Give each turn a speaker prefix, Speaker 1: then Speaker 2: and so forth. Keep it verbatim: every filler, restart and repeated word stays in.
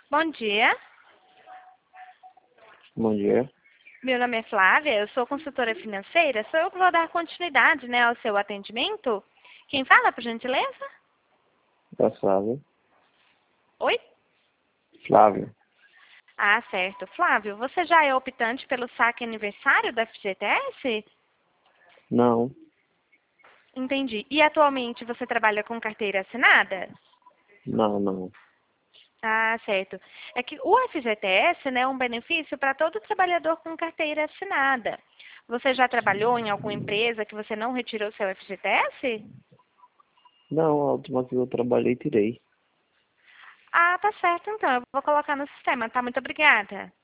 Speaker 1: Bom dia,
Speaker 2: Bom dia.
Speaker 1: meu nome é Flávia, eu sou consultora financeira, sou eu que vou dar continuidade, né, ao seu atendimento. Quem fala, por gentileza?
Speaker 2: É Flávio.
Speaker 1: Oi?
Speaker 2: Flávio.
Speaker 1: Ah, certo. Flávio, você já é optante pelo saque aniversário da F G T S?
Speaker 2: Não.
Speaker 1: Entendi. E atualmente você trabalha com carteira assinada?
Speaker 2: Não, não.
Speaker 1: Ah, certo. É que o F G T S, né, é um benefício para todo trabalhador com carteira assinada. Você já trabalhou em alguma empresa que você não retirou seu F G T S?
Speaker 2: Não, a última vez eu trabalhei, tirei.
Speaker 1: Ah, tá certo então. Eu vou colocar no sistema, tá? Muito obrigada.